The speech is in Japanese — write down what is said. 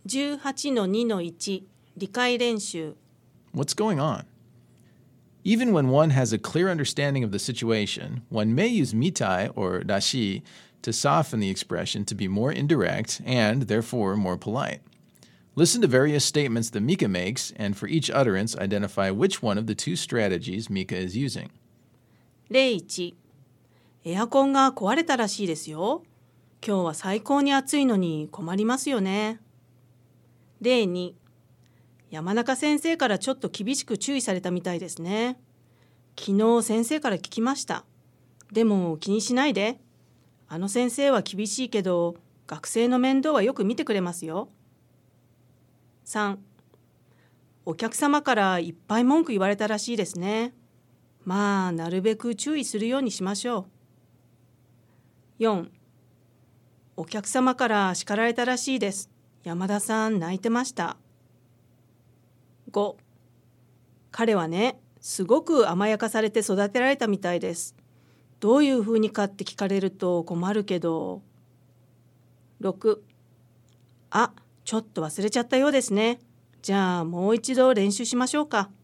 18-2-1 理解練習 What's going on? Even when one has a clear understanding of the situation, one may use mitai or dashi to soften the expression to be more indirect and, therefore, more polite. Listen to various statements that Mika makes, and for each utterance, identify which one of the two strategies Mika is using. 例1、エアコンが壊れたらしいですよ。今日は最高に暑いのに困りますよね。例2、山中先生からちょっと厳しく注意されたみたいですね。昨日先生から聞きました。でも気にしないで。あの先生は厳しいけど、学生の面倒はよく見てくれますよ。3、お客様からいっぱい文句言われたらしいですね。まあ、なるべく注意するようにしましょう。4、お客様から叱られたらしいです。山田さん泣いてました。5、彼はね、すごく甘やかされて育てられたみたいです。どういうふうにかって聞かれると困るけど。6、ちょっと忘れちゃったようですね。じゃあもう一度練習しましょうか。